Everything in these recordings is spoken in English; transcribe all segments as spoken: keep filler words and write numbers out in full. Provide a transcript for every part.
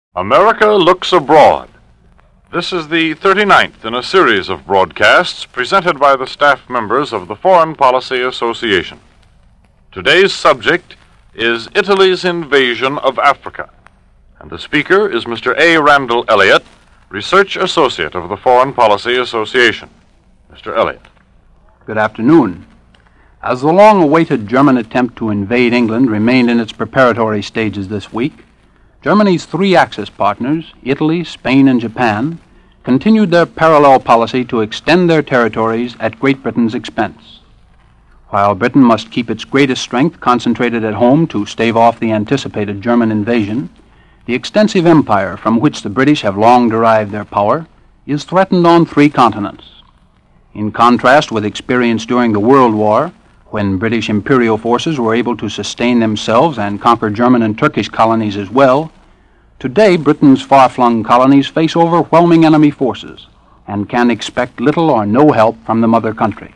America Looks Abroad. This is the thirty-ninth in a series of broadcasts presented by the staff members of the Foreign Policy Association. Today's subject is Italy's invasion of Africa, and the speaker is Mister A. Randall Elliott, Research Associate of the Foreign Policy Association. Mister Elliott. Good afternoon. As the long-awaited German attempt to invade England remained in its preparatory stages this week, Germany's three Axis partners, Italy, Spain, and Japan, continued their parallel policy to extend their territories at Great Britain's expense. While Britain must keep its greatest strength concentrated at home to stave off the anticipated German invasion, the extensive empire from which the British have long derived their power is threatened on three continents. In contrast with experience during the World War, when British imperial forces were able to sustain themselves and conquer German and Turkish colonies as well, today Britain's far-flung colonies face overwhelming enemy forces and can expect little or no help from the mother country.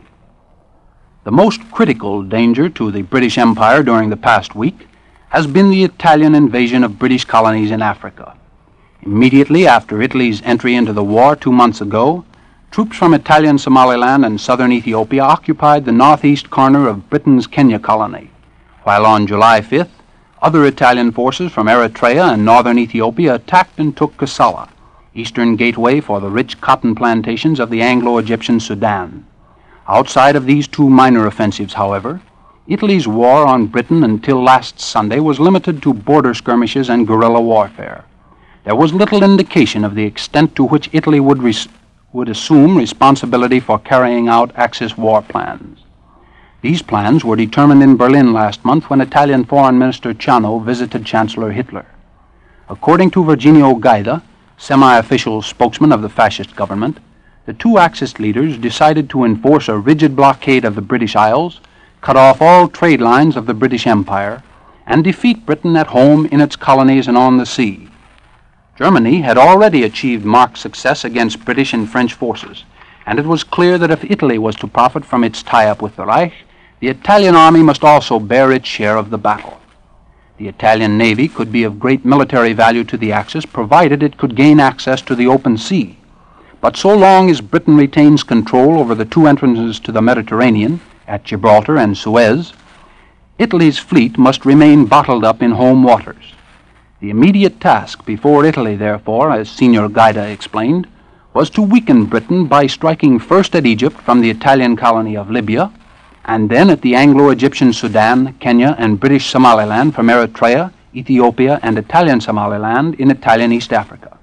The most critical danger to the British Empire during the past week has been the Italian invasion of British colonies in Africa. Immediately after Italy's entry into the war two months ago, troops from Italian Somaliland and southern Ethiopia occupied the northeast corner of Britain's Kenya colony, while on July fifth, other Italian forces from Eritrea and northern Ethiopia attacked and took Kassala, eastern gateway for the rich cotton plantations of the Anglo-Egyptian Sudan. Outside of these two minor offensives, however, Italy's war on Britain until last Sunday was limited to border skirmishes and guerrilla warfare. There was little indication of the extent to which Italy would res- would assume responsibility for carrying out Axis war plans. These plans were determined in Berlin last month when Italian Foreign Minister Ciano visited Chancellor Hitler. According to Virginio Gaida, semi-official spokesman of the fascist government, the two Axis leaders decided to enforce a rigid blockade of the British Isles, cut off all trade lines of the British Empire, and defeat Britain at home in its colonies and on the sea. Germany had already achieved marked success against British and French forces, and it was clear that if Italy was to profit from its tie-up with the Reich, the Italian army must also bear its share of the battle. The Italian navy could be of great military value to the Axis provided it could gain access to the open sea. But so long as Britain retains control over the two entrances to the Mediterranean, at Gibraltar and Suez, Italy's fleet must remain bottled up in home waters. The immediate task before Italy, therefore, as Signor Gaida explained, was to weaken Britain by striking first at Egypt from the Italian colony of Libya, and then at the Anglo-Egyptian Sudan, Kenya, and British Somaliland from Eritrea, Ethiopia, and Italian Somaliland in Italian East Africa.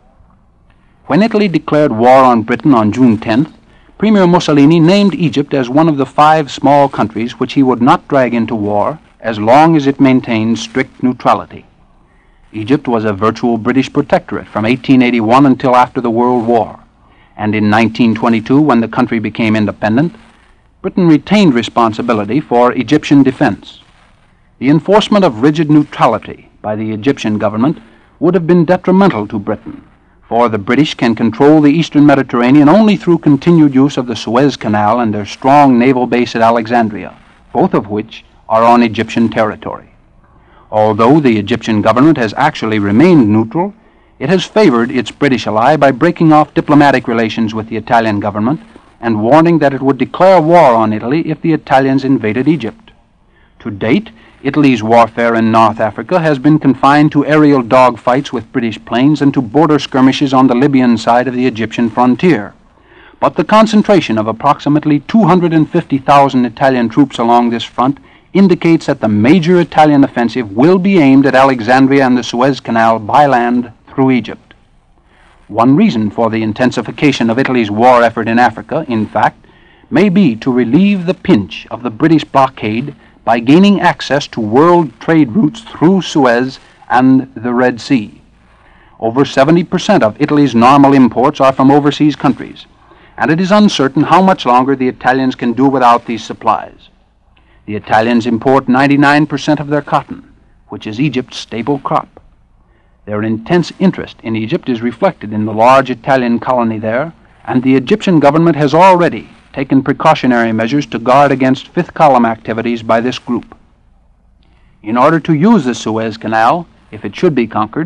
When Italy declared war on Britain on June tenth, Premier Mussolini named Egypt as one of the five small countries which he would not drag into war as long as it maintained strict neutrality. Egypt was a virtual British protectorate from eighteen eighty-one until after the World War, and in nineteen twenty-two, when the country became independent, Britain retained responsibility for Egyptian defense. The enforcement of rigid neutrality by the Egyptian government would have been detrimental to Britain, for the British can control the eastern Mediterranean only through continued use of the Suez Canal and their strong naval base at Alexandria, both of which are on Egyptian territory. Although the Egyptian government has actually remained neutral, it has favored its British ally by breaking off diplomatic relations with the Italian government and warning that it would declare war on Italy if the Italians invaded Egypt. To date, Italy's warfare in North Africa has been confined to aerial dogfights with British planes and to border skirmishes on the Libyan side of the Egyptian frontier. But the concentration of approximately two hundred fifty thousand Italian troops along this front indicates that the major Italian offensive will be aimed at Alexandria and the Suez Canal by land through Egypt. One reason for the intensification of Italy's war effort in Africa, in fact, may be to relieve the pinch of the British blockade by gaining access to world trade routes through Suez and the Red Sea. Over seventy percent of Italy's normal imports are from overseas countries, and it is uncertain how much longer the Italians can do without these supplies. The Italians import ninety-nine percent of their cotton, which is Egypt's staple crop. Their intense interest in Egypt is reflected in the large Italian colony there, and the Egyptian government has already taken precautionary measures to guard against fifth column activities by this group. In order to use the Suez Canal, if it should be conquered,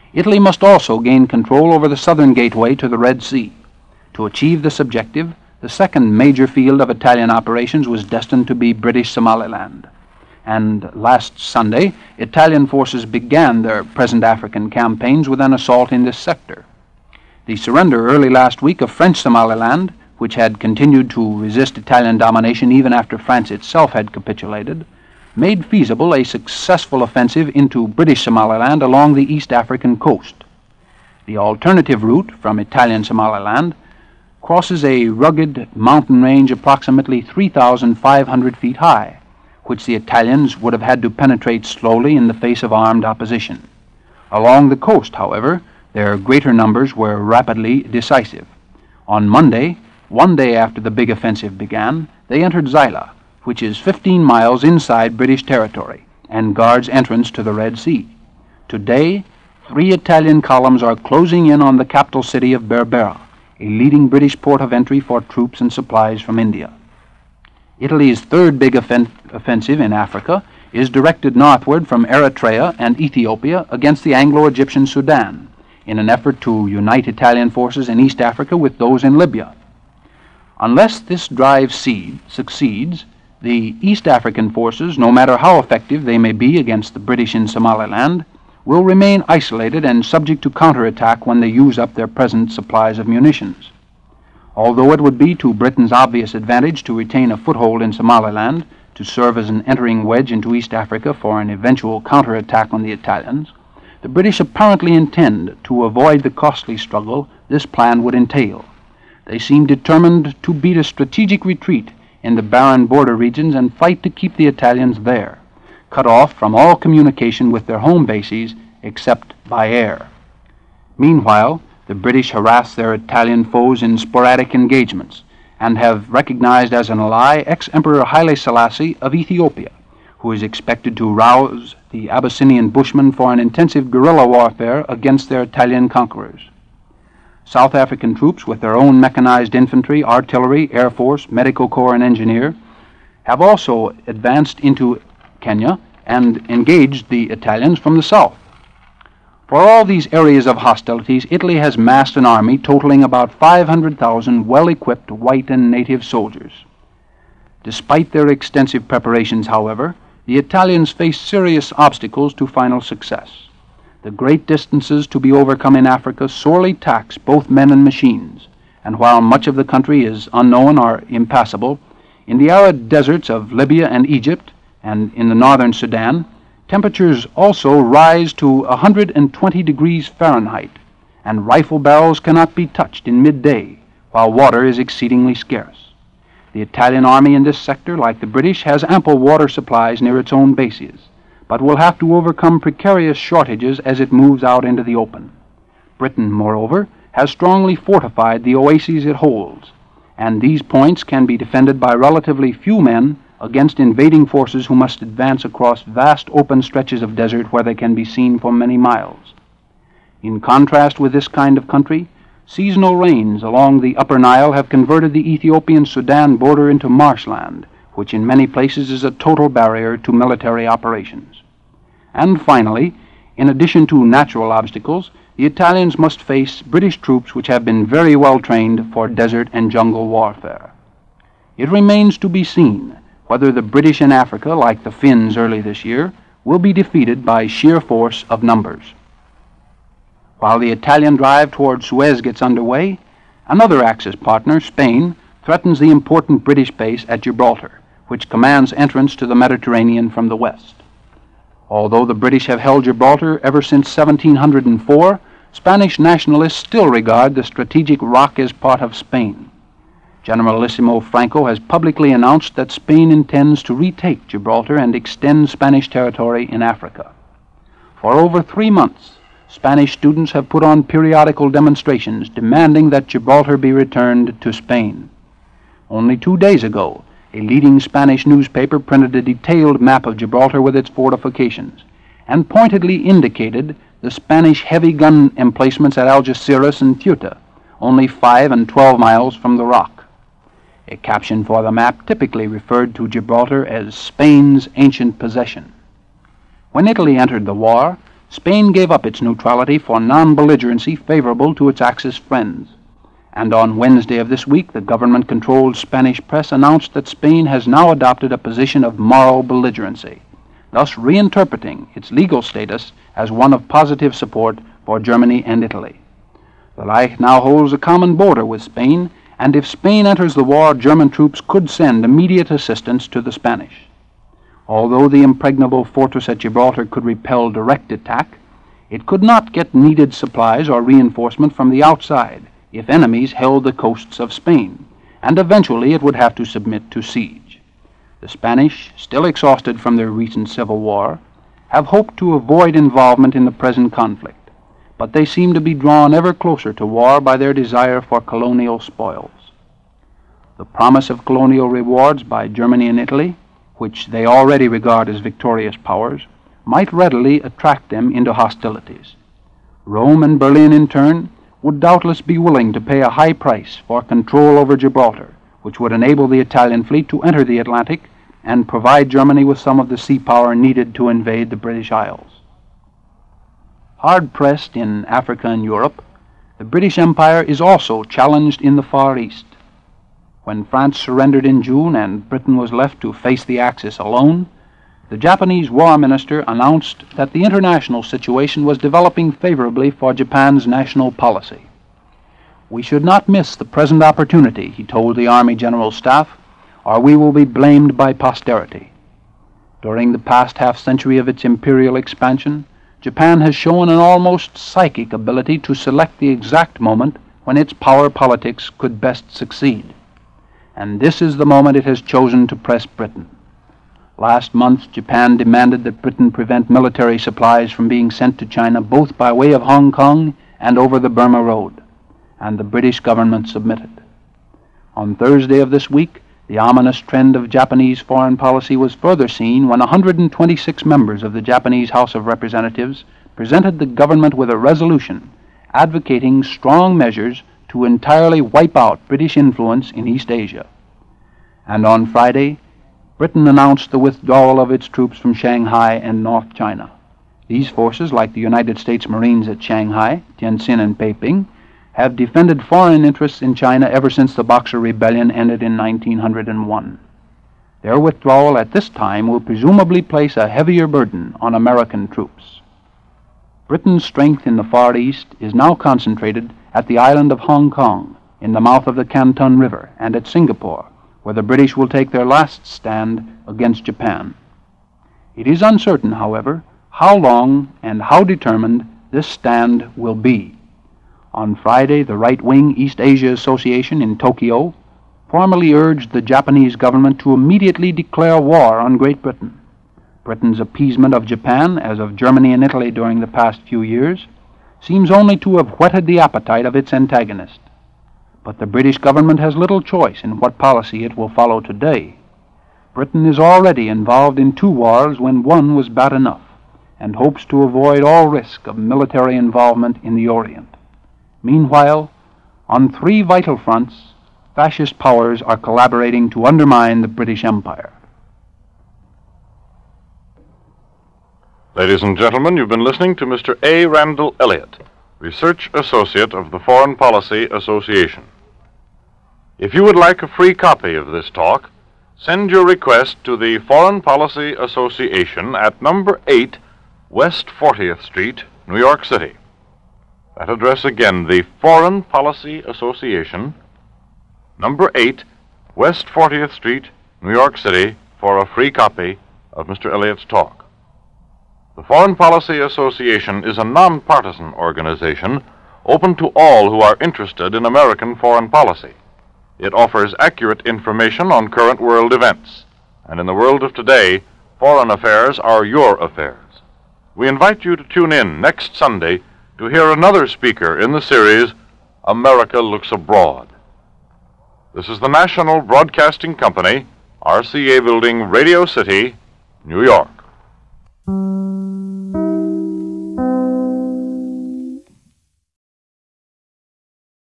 Italy must also gain control over the southern gateway to the Red Sea. To achieve this objective, the second major field of Italian operations was destined to be British Somaliland. And last Sunday, Italian forces began their present African campaigns with an assault in this sector. The surrender early last week of French Somaliland, which had continued to resist Italian domination even after France itself had capitulated, made feasible a successful offensive into British Somaliland along the East African coast. The alternative route from Italian Somaliland crosses a rugged mountain range approximately three thousand five hundred feet high, which the Italians would have had to penetrate slowly in the face of armed opposition. Along the coast, however, their greater numbers were rapidly decisive. On Monday, one day after the big offensive began, they entered Zaila, which is fifteen miles inside British territory and guards entrance to the Red Sea. Today, three Italian columns are closing in on the capital city of Berbera, a leading British port of entry for troops and supplies from India. Italy's third big offen- offensive in Africa is directed northward from Eritrea and Ethiopia against the Anglo-Egyptian Sudan, in an effort to unite Italian forces in East Africa with those in Libya. Unless this drive seed succeeds, the East African forces, no matter how effective they may be against the British in Somaliland, will remain isolated and subject to counterattack when they use up their present supplies of munitions. Although it would be to Britain's obvious advantage to retain a foothold in Somaliland, to serve as an entering wedge into East Africa for an eventual counterattack on the Italians, the British apparently intend to avoid the costly struggle this plan would entail. They seem determined to beat a strategic retreat in the barren border regions and fight to keep the Italians there, cut off from all communication with their home bases except by air. Meanwhile, the British harass their Italian foes in sporadic engagements and have recognized as an ally ex-Emperor Haile Selassie of Ethiopia, who is expected to rouse the Abyssinian Bushmen for an intensive guerrilla warfare against their Italian conquerors. South African troops with their own mechanized infantry, artillery, air force, medical corps, and engineer have also advanced into Kenya and engaged the Italians from the south. For all these areas of hostilities, Italy has massed an army totaling about five hundred thousand well-equipped white and native soldiers. Despite their extensive preparations, however, the Italians face serious obstacles to final success. The great distances to be overcome in Africa sorely tax both men and machines, and while much of the country is unknown or impassable, in the arid deserts of Libya and Egypt, and in the northern Sudan, temperatures also rise to one hundred twenty degrees Fahrenheit, and rifle barrels cannot be touched in midday, while water is exceedingly scarce. The Italian army in this sector, like the British, has ample water supplies near its own bases, but will have to overcome precarious shortages as it moves out into the open. Britain, moreover, has strongly fortified the oases it holds, and these points can be defended by relatively few men against invading forces who must advance across vast open stretches of desert where they can be seen for many miles. In contrast with this kind of country, seasonal rains along the upper Nile have converted the Ethiopian-Sudan border into marshland, which in many places is a total barrier to military operations. And finally, in addition to natural obstacles, the Italians must face British troops which have been very well trained for desert and jungle warfare. It remains to be seen whether the British in Africa, like the Finns early this year, will be defeated by sheer force of numbers. While the Italian drive toward Suez gets underway, another Axis partner, Spain, threatens the important British base at Gibraltar, which commands entrance to the Mediterranean from the west. Although the British have held Gibraltar ever since seventeen hundred four, Spanish nationalists still regard the strategic rock as part of Spain. Generalissimo Franco has publicly announced that Spain intends to retake Gibraltar and extend Spanish territory in Africa. For over three months, Spanish students have put on periodical demonstrations demanding that Gibraltar be returned to Spain. Only two days ago, a leading Spanish newspaper printed a detailed map of Gibraltar with its fortifications, and pointedly indicated the Spanish heavy gun emplacements at Algeciras and Ceuta, only five and twelve miles from the rock. A caption for the map typically referred to Gibraltar as Spain's ancient possession. When Italy entered the war, Spain gave up its neutrality for non-belligerency favorable to its Axis friends. And on Wednesday of this week, the government-controlled Spanish press announced that Spain has now adopted a position of moral belligerency, thus reinterpreting its legal status as one of positive support for Germany and Italy. The Reich now holds a common border with Spain, and if Spain enters the war, German troops could send immediate assistance to the Spanish. Although the impregnable fortress at Gibraltar could repel direct attack, it could not get needed supplies or reinforcement from the outside if enemies held the coasts of Spain, and eventually it would have to submit to siege. The Spanish, still exhausted from their recent civil war, have hoped to avoid involvement in the present conflict, but they seem to be drawn ever closer to war by their desire for colonial spoils. The promise of colonial rewards by Germany and Italy, which they already regard as victorious powers, might readily attract them into hostilities. Rome and Berlin, in turn, would doubtless be willing to pay a high price for control over Gibraltar, which would enable the Italian fleet to enter the Atlantic and provide Germany with some of the sea power needed to invade the British Isles. Hard-pressed in Africa and Europe, the British Empire is also challenged in the Far East. When France surrendered in June and Britain was left to face the Axis alone, the Japanese War Minister announced that the international situation was developing favorably for Japan's national policy. "We should not miss the present opportunity," he told the Army General Staff, "or we will be blamed by posterity." During the past half-century of its imperial expansion, Japan has shown an almost psychic ability to select the exact moment when its power politics could best succeed. And this is the moment it has chosen to press Britain. Last month, Japan demanded that Britain prevent military supplies from being sent to China both by way of Hong Kong and over the Burma Road, and the British government submitted. On Thursday of this week, the ominous trend of Japanese foreign policy was further seen when one hundred twenty-six members of the Japanese House of Representatives presented the government with a resolution advocating strong measures to entirely wipe out British influence in East Asia. And on Friday, Britain announced the withdrawal of its troops from Shanghai and North China. These forces, like the United States Marines at Shanghai, Tientsin, and Peiping, have defended foreign interests in China ever since the Boxer Rebellion ended in nineteen oh one. Their withdrawal at this time will presumably place a heavier burden on American troops. Britain's strength in the Far East is now concentrated at the island of Hong Kong, in the mouth of the Canton River, and at Singapore, where the British will take their last stand against Japan. It is uncertain, however, how long and how determined this stand will be. On Friday, the right-wing East Asia Association in Tokyo formally urged the Japanese government to immediately declare war on Great Britain. Britain's appeasement of Japan, as of Germany and Italy during the past few years, seems only to have whetted the appetite of its antagonist. But the British government has little choice in what policy it will follow today. Britain is already involved in two wars when one was bad enough, and hopes to avoid all risk of military involvement in the Orient. Meanwhile, on three vital fronts, fascist powers are collaborating to undermine the British Empire. Ladies and gentlemen, you've been listening to Mister A. Randall Elliott, Research Associate of the Foreign Policy Association. If you would like a free copy of this talk, send your request to the Foreign Policy Association at number eight West fortieth Street, New York City. That address again, the Foreign Policy Association, number eight West fortieth Street, New York City, for a free copy of Mister Elliott's talk. The Foreign Policy Association is a nonpartisan organization open to all who are interested in American foreign policy. It offers accurate information on current world events, and in the world of today, foreign affairs are your affairs. We invite you to tune in next Sunday to hear another speaker in the series, America Looks Abroad. This is the National Broadcasting Company, R C A Building, Radio City, New York.